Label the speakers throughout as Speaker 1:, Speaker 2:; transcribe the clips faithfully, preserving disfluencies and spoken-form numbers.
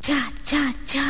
Speaker 1: चा चा चा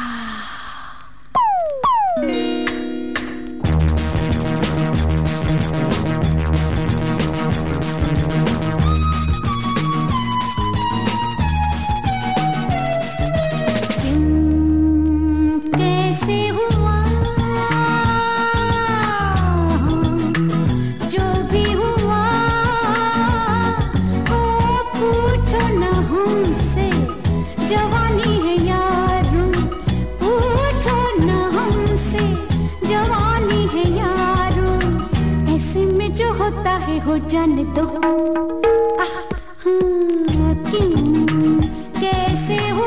Speaker 1: हो जाने दो आह, हाँ, क्यों कैसे हो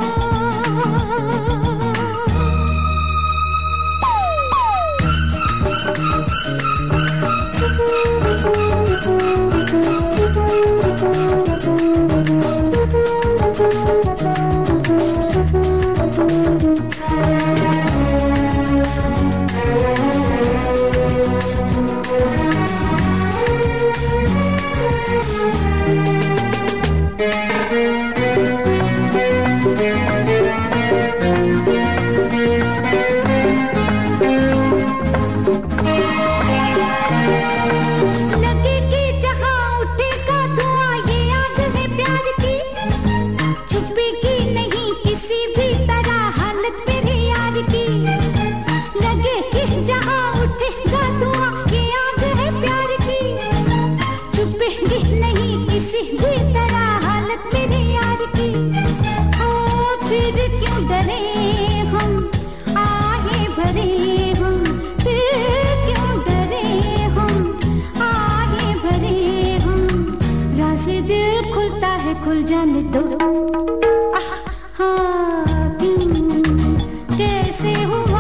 Speaker 1: खुल जाने दो आह, हाँ, क्यों कैसे हुआ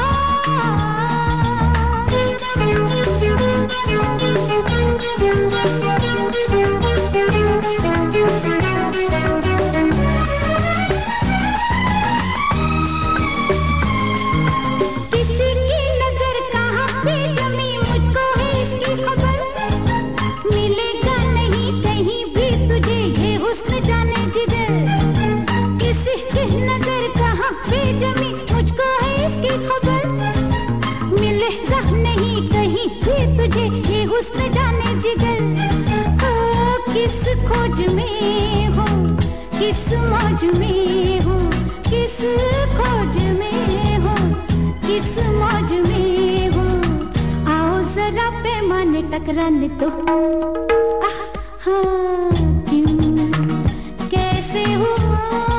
Speaker 1: किसी की नजर कहाँ पे जमी मुझको है इसकी खबर मिलेगा नहीं कहीं भी तुझे ये हुस्न जाने जिगर किसी की नजर कहाँ पे जमी मुझको है इसकी खबर मिलेगा नहीं कहीं भी तुझे ये हुस्न जाने जिगर हो किस खोज में हो किस मौज में हो किस खोज में हो किस मौज में हो आओ जरा पैमाने टकराने दो आह, हाँ, क्यों कैसे हुआ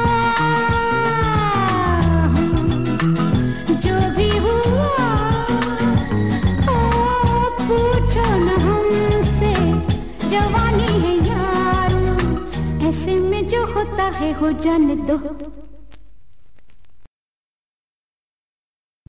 Speaker 1: जो भी हुआ ओ पूछो न हमसे जवानी है यार ऐसे में जो होता है हो जाने दो।